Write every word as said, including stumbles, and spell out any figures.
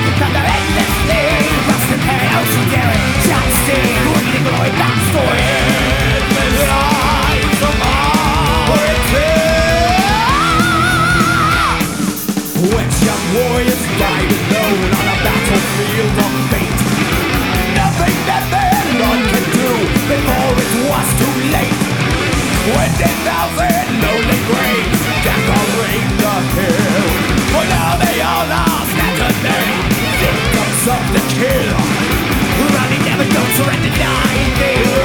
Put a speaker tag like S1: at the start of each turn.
S1: Thunder endlessly, rust and pain, ocean daring, shot steam, bleeding glory, backstory. Endless lives of origin. Which young warriors died alone on a battlefield of fate. Nothing that their blood can do before it was too late. Twenty thousand lonely graves decorate the hill. For now they all are scattered there, victims of the kill. Running never don't surrender, die.